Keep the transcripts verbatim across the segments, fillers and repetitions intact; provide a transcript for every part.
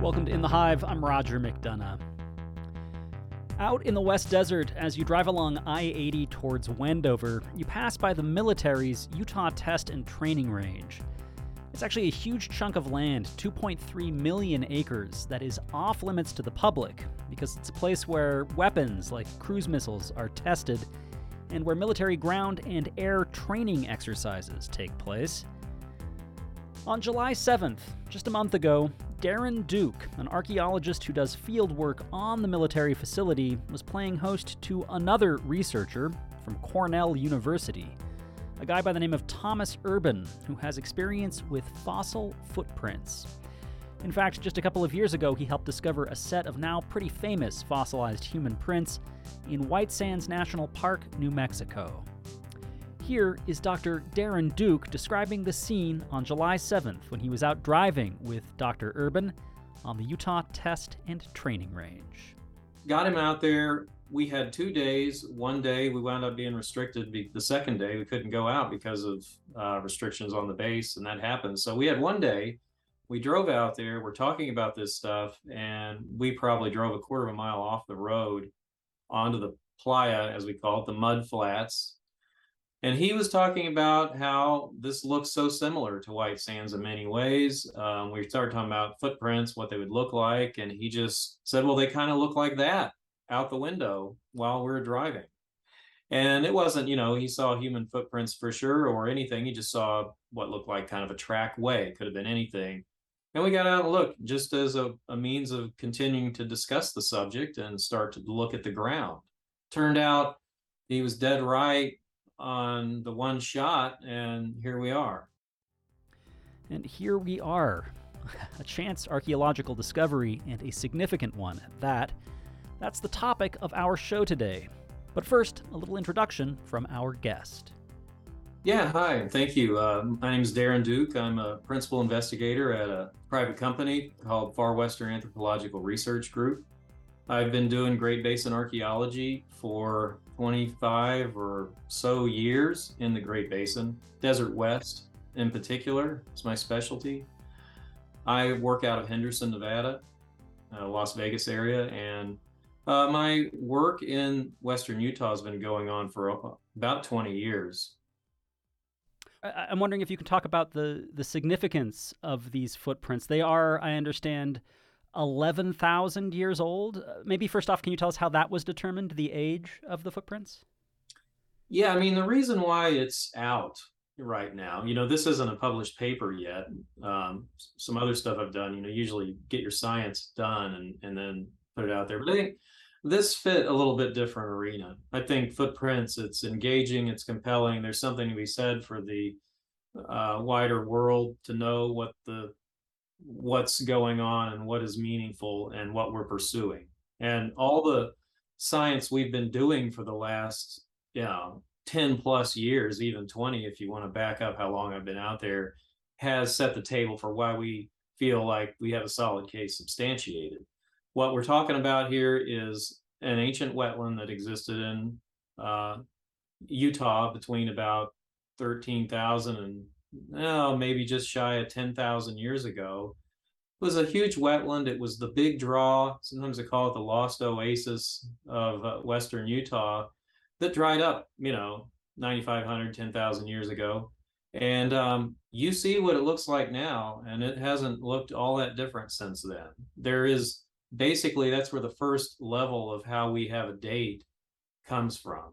Welcome to In the Hive. I'm Roger McDonough. Out in the West Desert, as you drive along I eighty towards Wendover, you pass by the military's Utah Test and Training Range. It's actually a huge chunk of land, two point three million acres, that is off limits to the public because it's a place where weapons like cruise missiles are tested and where military ground and air training exercises take place. On July seventh, just a month ago, Darren Duke, an archaeologist who does field work on the military facility, was playing host to another researcher from Cornell University, a guy by the name of Thomas Urban, who has experience with fossil footprints. In fact, just a couple of years ago, he helped discover a set of now pretty famous fossilized human prints in White Sands National Park, New Mexico. Here is Doctor Darren Duke describing the scene on July seventh when he was out driving with Doctor Urban on the Utah Test and Training Range. Got him out there. We had two days. One day we wound up being restricted. The second day we couldn't go out because of uh, restrictions on the base, and that happened. So we had one day. We drove out there. We're talking about this stuff, and we probably drove a quarter of a mile off the road onto the playa, as we call it, the mud flats. And he was talking about how this looks so similar to White Sands in many ways. Um, we started talking about footprints, what they would look like. And he just said, well, they kind of look like that out the window while we were driving. And it wasn't, you know, he saw human footprints for sure or anything. He just saw what looked like kind of a trackway. Could have been anything. And we got out and looked just as a, a means of continuing to discuss the subject and start to look at the ground. Turned out he was dead right on the one shot, and here we are. And here we are. A chance archaeological discovery, and a significant one at that. That's the topic of our show today. But first, a little introduction from our guest. Yeah, hi, thank you. Uh, my name is Darren Duke. I'm a principal investigator at a private company called Far Western Anthropological Research Group. I've been doing Great Basin archaeology for twenty-five or so years in the Great Basin. Desert West in particular is my specialty. I work out of Henderson, Nevada, uh, Las Vegas area, and uh, my work in Western Utah has been going on for about twenty years. I'm wondering if you can talk about the, the significance of these footprints. They are, I understand, eleven thousand years old. Maybe first off, can you tell us how that was determined, the age of the footprints? Yeah, I mean, the reason why it's out right now, you know, this isn't a published paper yet. Um, some other stuff I've done, you know, usually get your science done and, and then put it out there. But I think this fit a little bit different arena. I think footprints, it's engaging, it's compelling. There's something to be said for the uh, wider world to know what the what's going on and what is meaningful and what we're pursuing. And all the science we've been doing for the last, you know, ten plus years, even twenty, if you want to back up how long I've been out there, has set the table for why we feel like we have a solid case substantiated. What we're talking about here is an ancient wetland that existed in uh, Utah between about thirteen thousand and oh, maybe just shy of ten thousand years ago. It was a huge wetland. It was the big draw. Sometimes they call it the lost oasis of uh, Western Utah that dried up, you know, ninety-five hundred, ten thousand years ago. And um, you see what it looks like now, and it hasn't looked all that different since then. There is basically, that's where the first level of how we have a date comes from.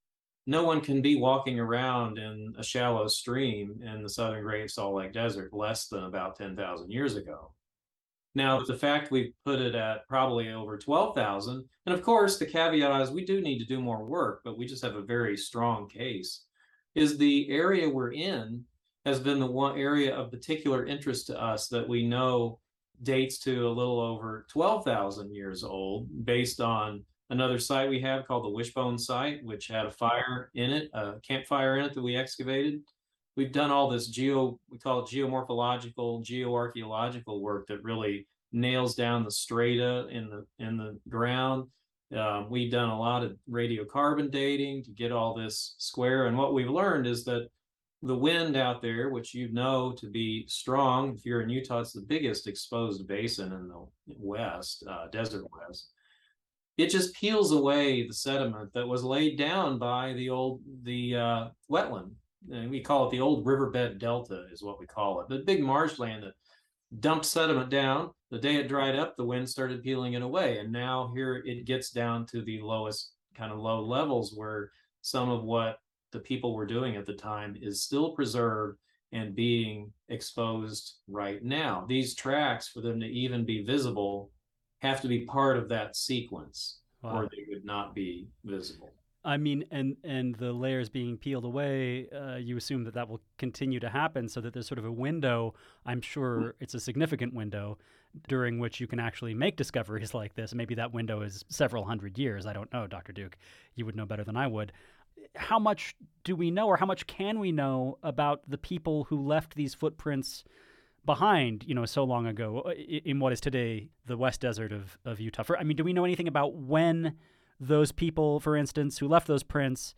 No one can be walking around in a shallow stream in the southern Great Salt Lake Desert less than about ten thousand years ago. Now, the fact we put it at probably over twelve thousand, and of course, the caveat is we do need to do more work, but we just have a very strong case, is the area we're in has been the one area of particular interest to us that we know dates to a little over twelve thousand years old based on another site we have called the Wishbone site, which had a fire in it, a campfire in it that we excavated. We've done all this geo, we call it geomorphological, geoarchaeological work that really nails down the strata in the in the ground. Um, we've done a lot of radiocarbon dating to get all this square. And what we've learned is that the wind out there, which you know to be strong, if you're in Utah, it's the biggest exposed basin in the West, uh, desert West. It just peels away the sediment that was laid down by the old the uh, wetland. And we call it the old riverbed delta, is what we call it. The big marshland that dumped sediment down. The day it dried up, the wind started peeling it away, and now here it gets down to the lowest kind of low levels where some of what the people were doing at the time is still preserved and being exposed right now. These tracks, for them to even be visible, have to be part of that sequence, wow, or they would not be visible. I mean, and and the layers being peeled away, uh, you assume that that will continue to happen, so that there's sort of a window. I'm sure it's a significant window during which you can actually make discoveries like this. Maybe that window is several hundred years. I don't know, Doctor Duke. You would know better than I would. How much do we know, or how much can we know about the people who left these footprints behind, you know, so long ago in what is today the West Desert of, of Utah? For, I mean, do we know anything about when those people, for instance, who left those prints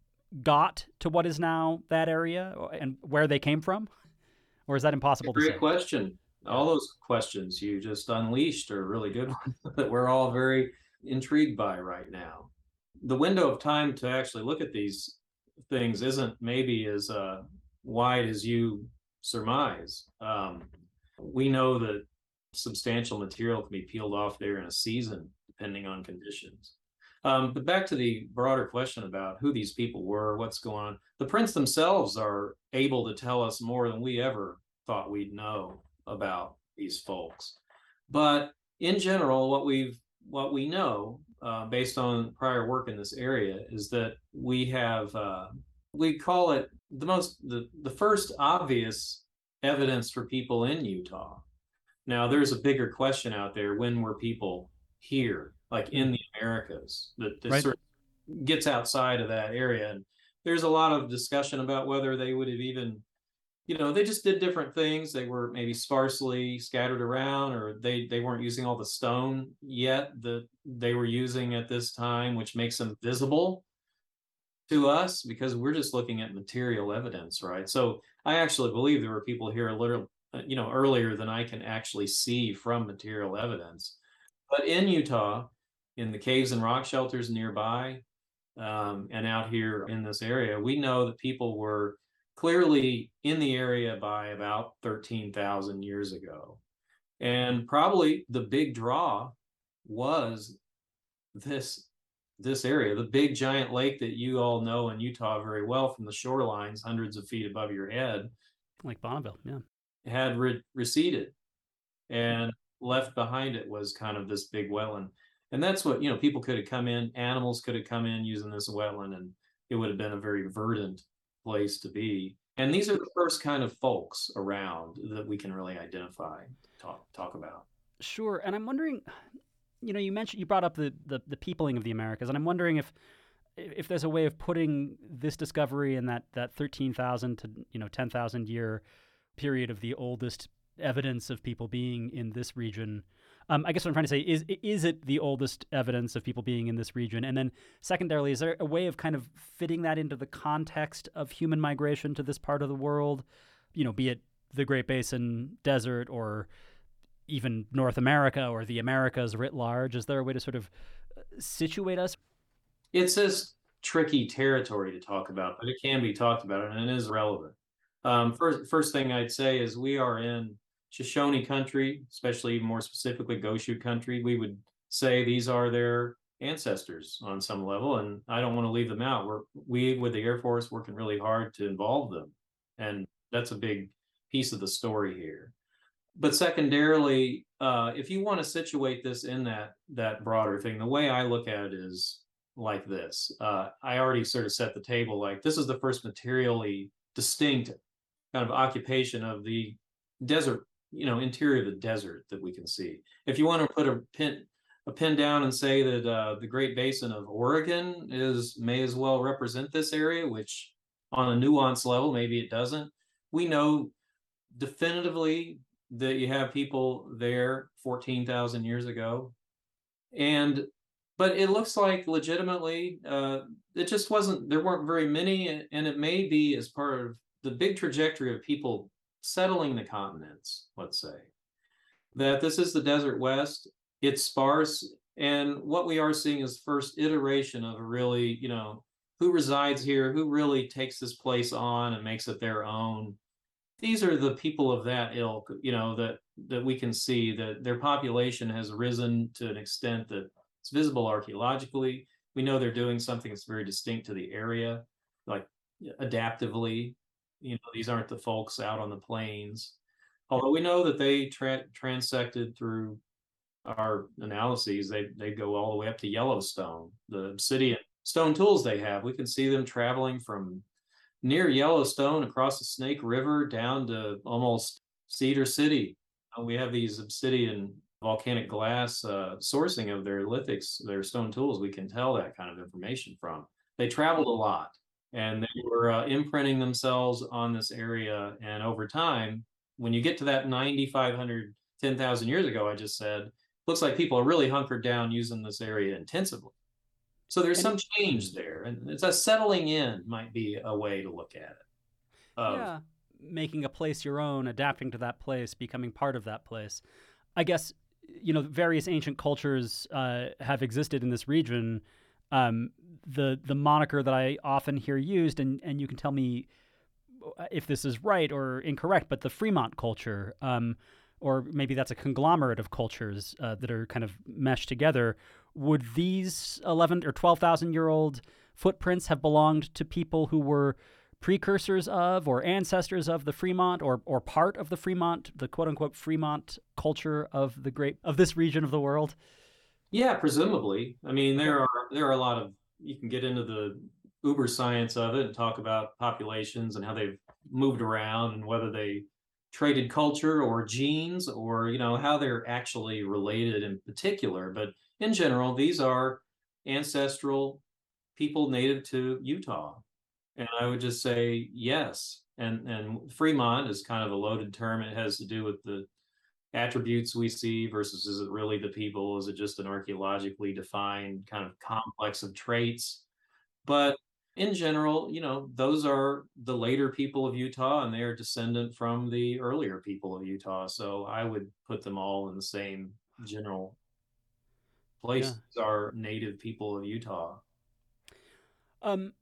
got to what is now that area and where they came from? Or is that impossible to say? Great question. All those questions you just unleashed are really good ones that we're all very intrigued by right now. The window of time to actually look at these things isn't maybe as uh, wide as you surmise. Um, we know that substantial material can be peeled off there in a season, depending on conditions. Um, but back to the broader question about who these people were, what's going on. The prints themselves are able to tell us more than we ever thought we'd know about these folks. But in general, what we've what we know, uh, based on prior work in this area, is that we have uh, we call it the most the, the first obvious evidence for people in Utah. Now, there's a bigger question out there: when were people here, like in the Americas, that, that right. sort of gets outside of that area? And there's a lot of discussion about whether they would have even, you know, they just did different things. They were maybe sparsely scattered around, or they they weren't using all the stone yet that they were using at this time, which makes them visible to us because we're just looking at material evidence, right? So I actually believe there were people here a little, you know, earlier than I can actually see from material evidence. But in Utah, in the caves and rock shelters nearby, um, and out here in this area, we know that people were clearly in the area by about thirteen thousand years ago. And probably the big draw was this, this area, the big giant lake that you all know in Utah very well from the shorelines, hundreds of feet above your head. Like Bonneville, yeah. Had re- receded, and left behind it was kind of this big wetland. And that's what, you know, people could have come in, animals could have come in using this wetland, and it would have been a very verdant place to be. And these are the first kind of folks around that we can really identify, talk talk about. Sure. And I'm wondering, you know, you mentioned, you brought up the, the, the peopling of the Americas, and I'm wondering if if there's a way of putting this discovery in that, that thirteen thousand to, you know, ten thousand year period of the oldest evidence of people being in this region. Um, I guess what I'm trying to say is, is it the oldest evidence of people being in this region? And then secondarily, is there a way of kind of fitting that into the context of human migration to this part of the world? You know, be it the Great Basin Desert or even North America or the Americas writ large. Is there a way to sort of situate us? It's this tricky territory to talk about, but it can be talked about, and it is relevant. Um, first, first thing I'd say is we are in Shoshone country, especially more specifically Goshu country. We would say these are their ancestors on some level, and I don't want to leave them out. We're, we, with the Air Force, working really hard to involve them, and that's a big piece of the story here. But secondarily, uh, if you want to situate this in that that broader thing, the way I look at it is like this. Uh, I already sort of set the table, like this is the first materially distinct kind of occupation of the desert, you know, interior of the desert that we can see. If you want to put a pin, a pin down and say that uh, the Great Basin of Oregon is may as well represent this area, which on a nuance level, maybe it doesn't. We know definitively that you have people there fourteen thousand years ago. And, but it looks like legitimately, uh, it just wasn't, there weren't very many, and it may be as part of the big trajectory of people settling the continents, let's say, that this is the Desert West. It's sparse. And what we are seeing is the first iteration of a really, you know, who resides here, who really takes this place on and makes it their own. These are the people of that ilk, you know, that that we can see that their population has risen to an extent that it's visible archaeologically. We know they're doing something that's very distinct to the area, like adaptively. You know, these aren't the folks out on the plains. Although we know that they tra- transected through our analyses, they they go all the way up to Yellowstone, the obsidian stone tools they have. We can see them traveling from near Yellowstone across the Snake River down to almost Cedar City. Uh, we have these obsidian volcanic glass uh, sourcing of their lithics, their stone tools. We can tell that kind of information from. They traveled a lot, and they were uh, imprinting themselves on this area. And over time, when you get to that ninety-five hundred, ten thousand years ago, I just said, looks like people are really hunkered down using this area intensively. So there's some change there, and it's a settling in might be a way to look at it. Of, yeah, making a place your own, adapting to that place, becoming part of that place. I guess, you know, various ancient cultures uh, have existed in this region. Um, the the moniker that I often hear used, and, and you can tell me if this is right or incorrect, but the Fremont culture, um, or maybe that's a conglomerate of cultures uh, that are kind of meshed together. Would these eleven or twelve thousand year old footprints have belonged to people who were precursors of or ancestors of the Fremont, or or part of the Fremont, the quote unquote Fremont culture of the great of this region of the world? Yeah, presumably. I mean, there are there are a lot of, you can get into the uber science of it and talk about populations and how they've moved around and whether they traded culture or genes, or, you know, how they're actually related in particular. But in general, these are ancestral people native to Utah. And I would just say yes. And and Fremont is kind of a loaded term. It has to do with the attributes we see versus, is it really the people? Is it just an archaeologically defined kind of complex of traits? But in general, you know, those are the later people of Utah, and they are descendant from the earlier people of Utah. So I would put them all in the same general place. Yeah. Are native people of Utah. Um,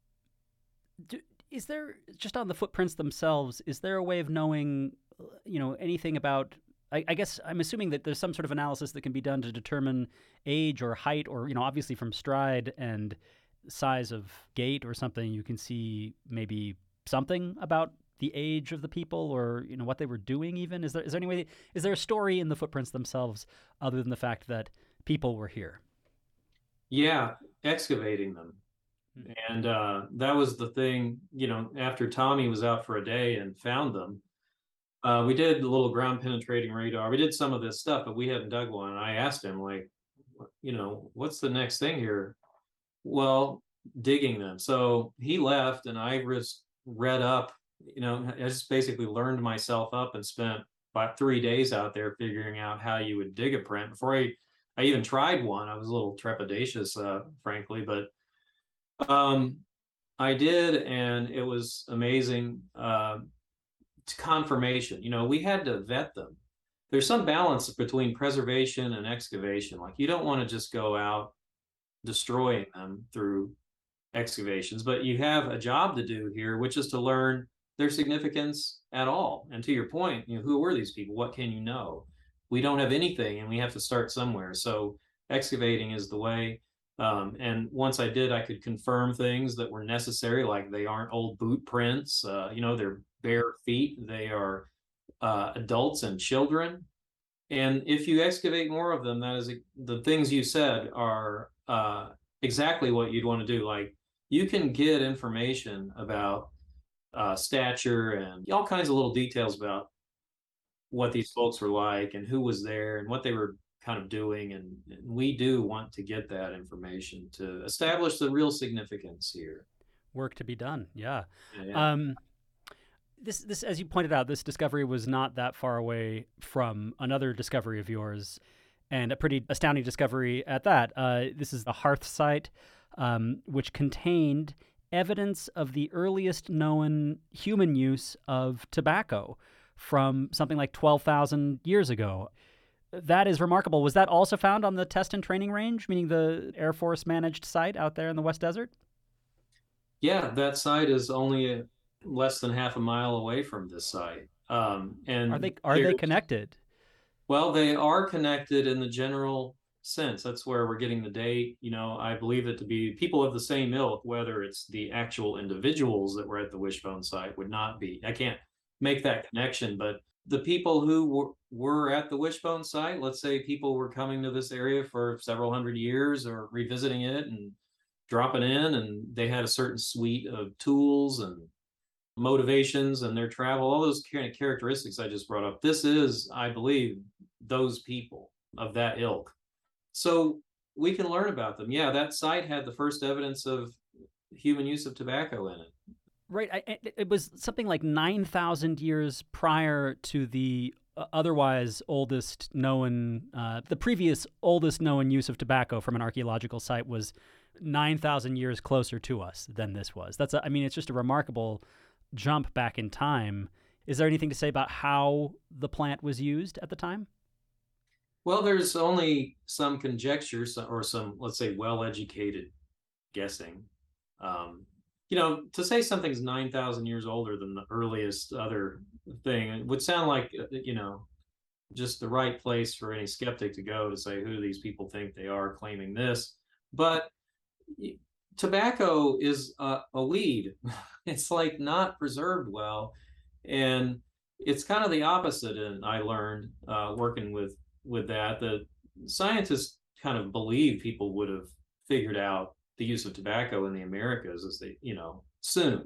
do, is there, just on the footprints themselves, is there a way of knowing, you know, anything about, I, I guess I'm assuming that there's some sort of analysis that can be done to determine age or height, or, you know, obviously from stride and size of gait or something, you can see maybe something about the age of the people, or, you know, what they were doing even? Is there, is there any way, is there a story in the footprints themselves other than the fact that people were here? Yeah, excavating them. And uh, that was the thing, you know, after Tommy was out for a day and found them, uh, we did a little ground penetrating radar. We did some of this stuff, but we hadn't dug one. And I asked him, like, you know, what's the next thing here? Well, digging them. So he left, and I just read up, you know, I just basically learned myself up and spent about three days out there figuring out how you would dig a print. Before I, I even tried one, I was a little trepidatious, uh, frankly, but Um, I did, and it was amazing. Uh, confirmation. You know, we had to vet them. There's some balance between preservation and excavation. Like, you don't want to just go out destroying them through excavations, but you have a job to do here, which is to learn their significance at all. And to your point, you know, who were these people? What can you know? We don't have anything, and we have to start somewhere. So excavating is the way. Um, and once I did, I could confirm things that were necessary, like they aren't old boot prints. Uh, you know, they're bare feet. They are uh, adults and children. And if you excavate more of them, that is, the things you said are uh, exactly what you'd want to do. Like, you can get information about uh, stature and all kinds of little details about what these folks were like and who was there and what they were kind of doing, and, and we do want to get that information to establish the real significance here. Work to be done. Yeah. yeah, yeah. Um, this, this, as you pointed out, this discovery was not that far away from another discovery of yours, and a pretty astounding discovery at that. Uh, this is the Hearth site, um, which contained evidence of the earliest known human use of tobacco from something like twelve thousand years ago. That is remarkable. Was that also found on the test and training range, meaning the Air Force managed site out there in the West Desert? Yeah, that site is only a, less than half a mile away from this site. Um, Are and they are they connected? well, they are connected in the general sense. That's where we're getting the date. You know, I believe it to be people of the same ilk, whether it's the actual individuals that were at the Wishbone site would not be. I can't make that connection, but the people who were, were at the Wishbone site, let's say people were coming to this area for several hundred years or revisiting it and dropping in, and they had a certain suite of tools and motivations and their travel, all those kind of characteristics I just brought up. This is, I believe, those people of that ilk. So we can learn about them. Yeah, that site had the first evidence of human use of tobacco in it. Right. I, it was something like nine thousand years prior to the otherwise oldest known, uh, the previous oldest known use of tobacco from an archaeological site was nine thousand years closer to us than this was. That's, a, I mean, it's just a remarkable jump back in time. Is there anything to say about how the plant was used at the time? Well, there's only some conjecture or some, let's say, well-educated guessing. Um, you know, to say something's nine thousand years older than the earliest other thing, it would sound like, you know, just the right place for any skeptic to go to say, who do these people think they are claiming this? But tobacco is a, a weed. It's like not preserved well. And it's kind of the opposite. And I learned uh, working with, with that, that scientists kind of believe people would have figured out the use of tobacco in the Americas as they, you know, soon.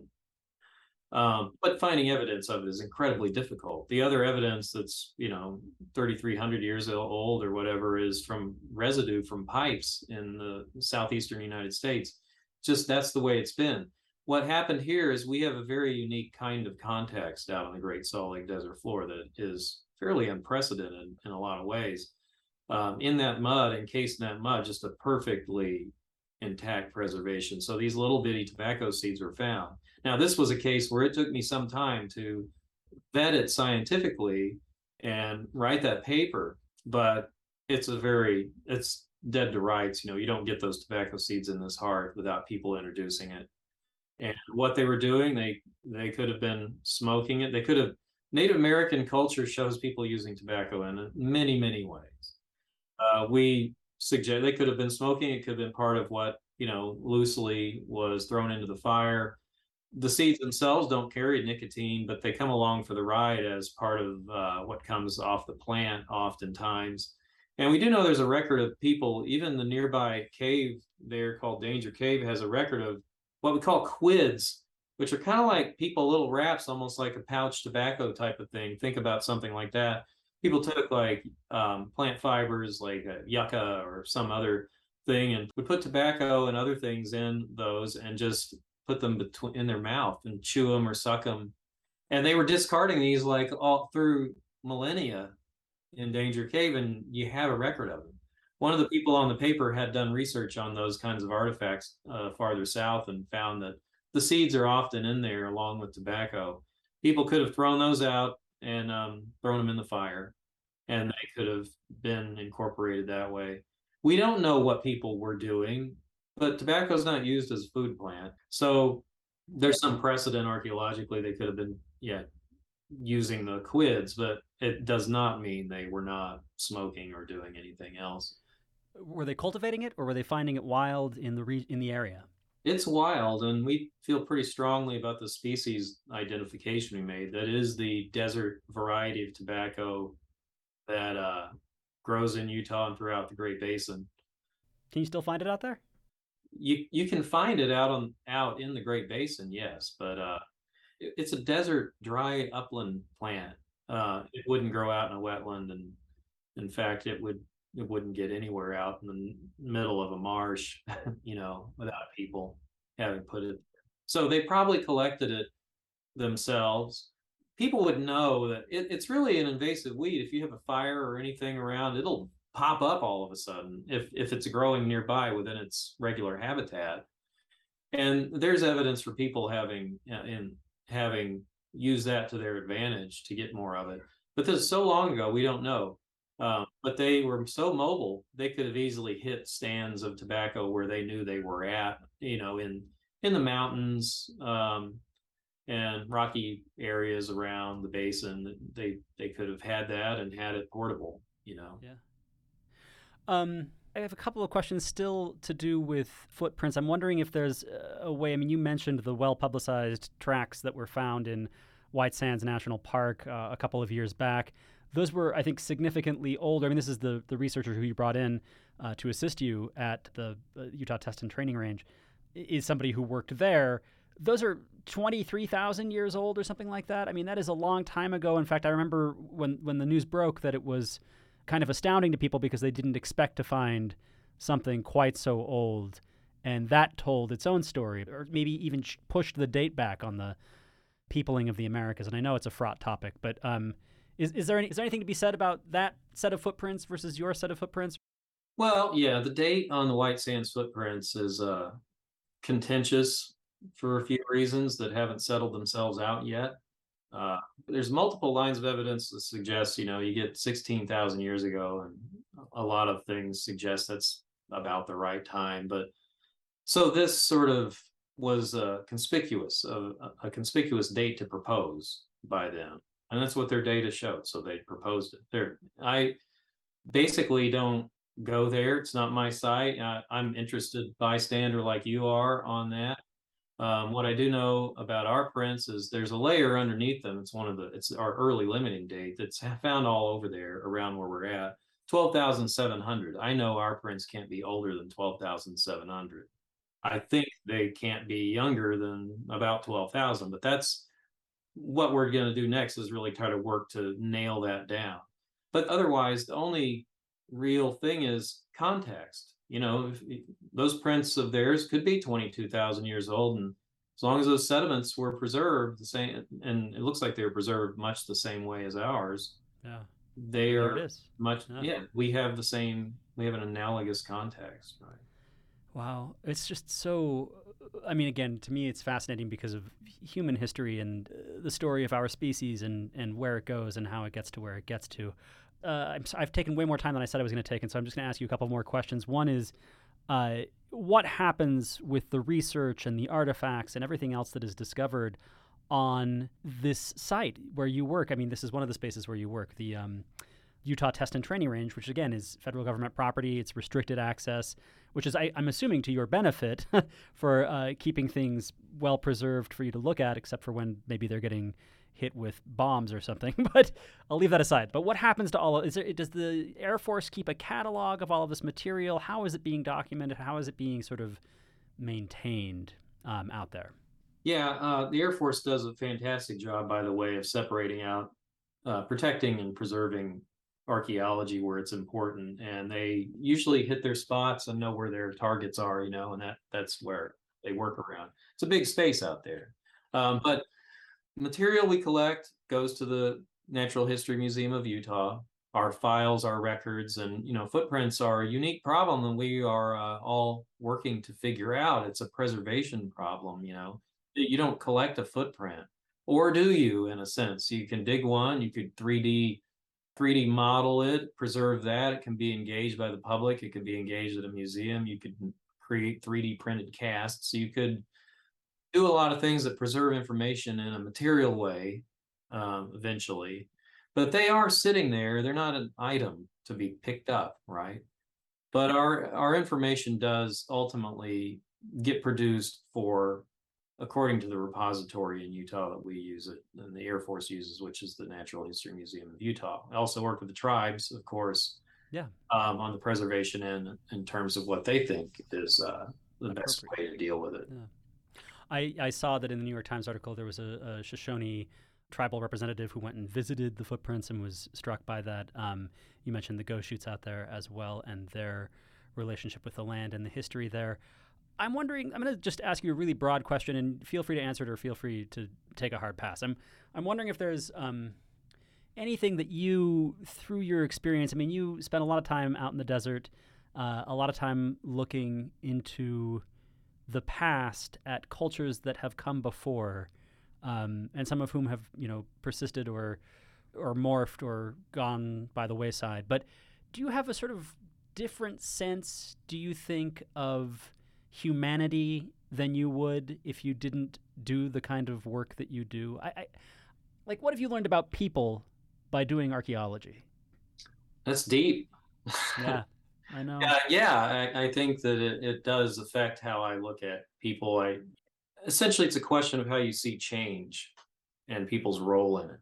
Um, but finding evidence of it is incredibly difficult. The other evidence that's, you know, thirty-three hundred years old or whatever is from residue from pipes in the southeastern United States. Just that's the way it's been. What happened here is we have a very unique kind of context out on the Great Salt Lake Desert floor that is fairly unprecedented in a lot of ways. Um, in that mud, encased in that mud, just a perfectly intact preservation. So these little bitty tobacco seeds were found. Now, this was a case where it took me some time to vet it scientifically and write that paper, but it's a very, it's dead to rights. You know, you don't get those tobacco seeds in this heart without people introducing it. And what they were doing, they they could have been smoking it. They could have, Native American culture shows people using tobacco in many, many ways. Uh, we suggest they could have been smoking. It could have been part of what, you know, loosely was thrown into the fire. The seeds themselves don't carry nicotine, but they come along for the ride as part of uh, what comes off the plant oftentimes. And we do know there's a record of people, even the nearby cave there called Danger Cave has a record of what we call quids, which are kind of like people, little wraps, almost like a pouch tobacco type of thing. Think about something like that. People took like um, plant fibers like uh, yucca or some other thing and would put tobacco and other things in those and just put them between in their mouth and chew them or suck them. And they were discarding these like all through millennia in Danger Cave, and you have a record of them. One of the people on the paper had done research on those kinds of artifacts uh, farther south and found that the seeds are often in there along with tobacco. People could have thrown those out and um, thrown them in the fire, and they could have been incorporated that way. We don't know what people were doing, but tobacco is not used as a food plant. So there's some precedent archaeologically they could have been, yeah, using the quids, but it does not mean they were not smoking or doing anything else. Were they cultivating it, or were they finding it wild in the re- in the area? It's wild, and we feel pretty strongly about the species identification we made. That is the desert variety of tobacco that uh, grows in Utah and throughout the Great Basin. Can you still find it out there? You you can find it out on out in the Great Basin, yes, but uh, it, it's a desert, dry upland plant. Uh, it wouldn't grow out in a wetland, and in fact, it would it wouldn't get anywhere out in the middle of a marsh, you know, without people having put it. So they probably collected it themselves. People would know that it, it's really an invasive weed. If you have a fire or anything around, it'll pop up all of a sudden if if it's growing nearby within its regular habitat. And there's evidence for people having uh, in having used that to their advantage to get more of it. But this is so long ago, we don't know. Um, but they were so mobile, they could have easily hit stands of tobacco where they knew they were at, you know, in in the mountains um, and rocky areas around the basin. They they could have had that and had it portable, you know. Yeah. Um, I have a couple of questions still to do with footprints. I'm wondering if there's a way. I mean, you mentioned the well-publicized tracks that were found in White Sands National Park uh, a couple of years back. Those were, I think, significantly older. I mean, this is the, the researcher who you brought in uh, to assist you at the uh, Utah Test and Training Range is somebody who worked there. Those are twenty-three thousand years old or something like that. I mean, that is a long time ago. In fact, I remember when, when the news broke that it was kind of astounding to people because they didn't expect to find something quite so old. And that told its own story, or maybe even pushed the date back on the peopling of the Americas. And I know it's a fraught topic, but um, is, is, there any, is there anything to be said about that set of footprints versus your set of footprints? Well, yeah, the date on the White Sands footprints is uh, contentious for a few reasons that haven't settled themselves out yet. Uh, there's multiple lines of evidence that suggest, you know, you get sixteen thousand years ago, and a lot of things suggest that's about the right time. But so this sort of was a conspicuous, a, a conspicuous date to propose by them, and that's what their data showed. So they proposed it. There, I basically don't go there. It's not my site. I, I'm interested bystander like you are on that. Um, what I do know about our prints is there's a layer underneath them. It's one of the, it's our early limiting date that's found all over there around where we're at. twelve thousand seven hundred. I know our prints can't be older than twelve thousand seven hundred. I think they can't be younger than about twelve thousand, but that's what we're going to do next is really try to work to nail that down. But otherwise, the only real thing is context. You know, if, if those prints of theirs could be twenty-two thousand years old, and as long as those sediments were preserved the same, and it looks like they were preserved much the same way as ours, yeah, they there are it is. much. Yeah. yeah, we have the same. We have an analogous context, right? Wow, it's just so. I mean, again, to me, it's fascinating because of human history and uh, the story of our species and and where it goes and how it gets to where it gets to. Uh, I'm, I've taken way more time than I said I was going to take, and so I'm just going to ask you a couple more questions. One is, uh, what happens with the research and the artifacts and everything else that is discovered on this site where you work? I mean, this is one of the spaces where you work, the um, Utah Test and Training Range, which again is federal government property. It's restricted access, which is, I, I'm assuming, to your benefit for uh, keeping things well preserved for you to look at, except for when maybe they're getting hit with bombs or something. But I'll leave that aside. But what happens to all of is there, does the Air Force keep a catalog of all of this material? How is it being documented? How is it being sort of maintained um, out there? Yeah, uh, the Air Force does a fantastic job, by the way, of separating out, uh, protecting and preserving archaeology where it's important, and they usually hit their spots and know where their targets are, you know, and that that's where they work around. It's a big space out there. Um, but material we collect goes to the Natural History Museum of Utah. Our files, our records, and you know, footprints are a unique problem, and we are uh, all working to figure out. It's a preservation problem. You know, you don't collect a footprint, or do you? In a sense, you can dig one. You could three D three D model it, preserve that. It can be engaged by the public. It could be engaged at a museum. You could create three D printed casts. So you could do a lot of things that preserve information in a material way um, eventually, but they are sitting there. They're not an item to be picked up, right? But our our information does ultimately get produced for, according to the repository in Utah that we use it and the Air Force uses, which is the Natural History Museum of Utah. I also work with the tribes, of course, yeah, um, on the preservation end in terms of what they think is uh, the best way to deal with it. Yeah. I, I saw that in the New York Times article there was a, a Shoshone tribal representative who went and visited the footprints and was struck by that. Um, you mentioned the Goshutes out there as well and their relationship with the land and the history there. I'm wondering, I'm going to just ask you a really broad question, and feel free to answer it or feel free to take a hard pass. I'm I'm wondering if there's um, anything that you, through your experience, I mean, you spent a lot of time out in the desert, uh, a lot of time looking into the past at cultures that have come before, um, and some of whom have, you know, persisted or or morphed or gone by the wayside. But do you have a sort of different sense, do you think, of humanity than you would if you didn't do the kind of work that you do? I, I like, what have you learned about people by doing archaeology? That's deep. Yeah, I know. Uh, yeah, I, I think that it, it does affect how I look at people. I essentially, it's a question of how you see change and people's role in it.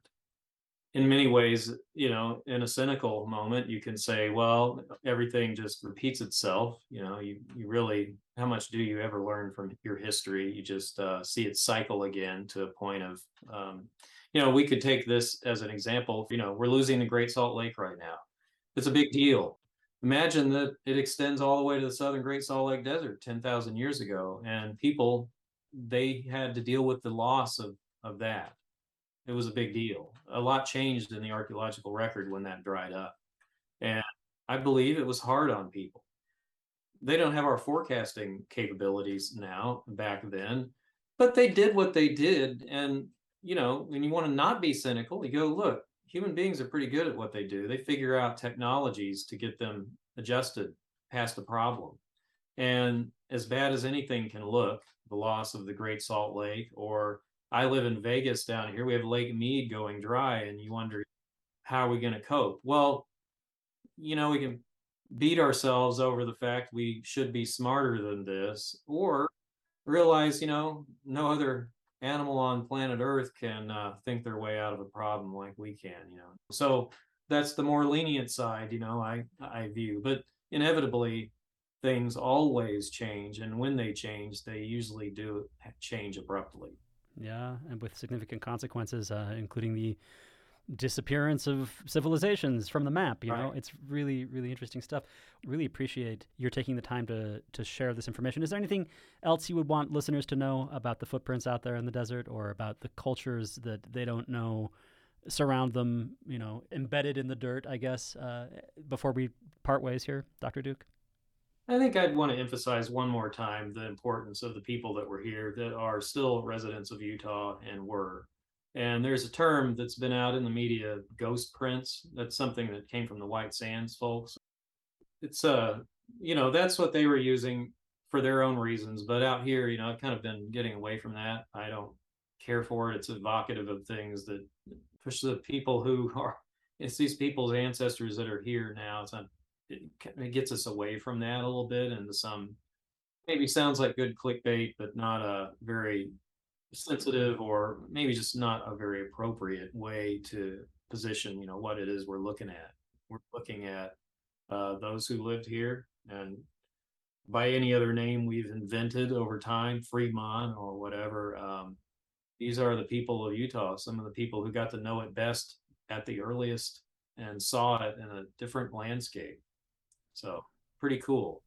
In many ways, you know, in a cynical moment, you can say, well, everything just repeats itself. You know, you, you really, how much do you ever learn from your history? You just uh, see it cycle again to a point of, um, you know, we could take this as an example. You know, we're losing the Great Salt Lake right now. It's a big deal. Imagine that it extends all the way to the southern Great Salt Lake Desert ten thousand years ago, and people, they had to deal with the loss of, of that. It was a big deal. A lot changed in the archaeological record when that dried up. And I believe it was hard on people. They don't have our forecasting capabilities now, back then, but they did what they did. And, you know, when you want to not be cynical, you go, look, human beings are pretty good at what they do. They figure out technologies to get them adjusted past the problem. And as bad as anything can look, the loss of the Great Salt Lake, or I live in Vegas down here, we have Lake Mead going dry, and you wonder, how are we going to cope? Well, you know, we can beat ourselves over the fact we should be smarter than this, or realize, you know, no other animal on planet Earth can uh, think their way out of a problem like we can, you know. So that's the more lenient side, you know, I, I view. But inevitably, things always change. And when they change, they usually do change abruptly. Yeah, and with significant consequences, uh, including the disappearance of civilizations from the map. You know, Right. it's really, really interesting stuff. Really appreciate your taking the time to to share this information. Is there anything else you would want listeners to know about the footprints out there in the desert, or about the cultures that they don't know surround them, you know, embedded in the dirt, I guess, uh, before we part ways here, Doctor Duke? I think I'd want to emphasize one more time the importance of the people that were here that are still residents of Utah and were. And there's a term that's been out in the media, ghost prints. That's something that came from the White Sands folks. It's, uh, you know, that's what they were using for their own reasons. But out here, you know, I've kind of been getting away from that. I don't care for it. It's evocative of things that push the people who are, it's these people's ancestors that are here now. It's not, it, it gets us away from that a little bit into some, maybe sounds like good clickbait, but not a very sensitive, or maybe just not a very appropriate way to position, you know, what it is we're looking at. We're looking at uh, those who lived here, and by any other name we've invented over time, Fremont or whatever. Um, these are the people of Utah, some of the people who got to know it best at the earliest and saw it in a different landscape. So pretty cool.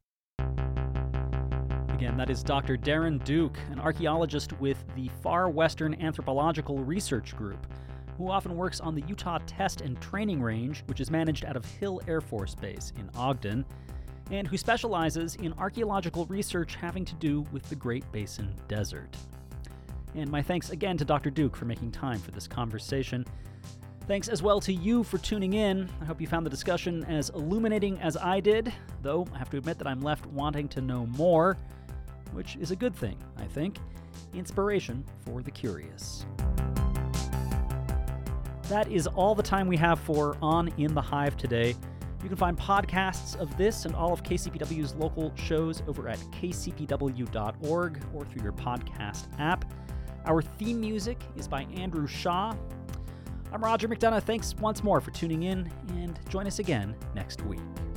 Again, that is Doctor Darren Duke, an archaeologist with the Far Western Anthropological Research Group, who often works on the Utah Test and Training Range, which is managed out of Hill Air Force Base in Ogden, and who specializes in archaeological research having to do with the Great Basin Desert. And my thanks again to Doctor Duke for making time for this conversation. Thanks as well to you for tuning in. I hope you found the discussion as illuminating as I did, though I have to admit that I'm left wanting to know more, which is a good thing, I think. Inspiration for the curious. That is all the time we have for On in the Hive today. You can find podcasts of this and all of K C P W's local shows over at k c p w dot org or through your podcast app. Our theme music is by Andrew Shaw. I'm Roger McDonough. Thanks once more for tuning in, and join us again next week.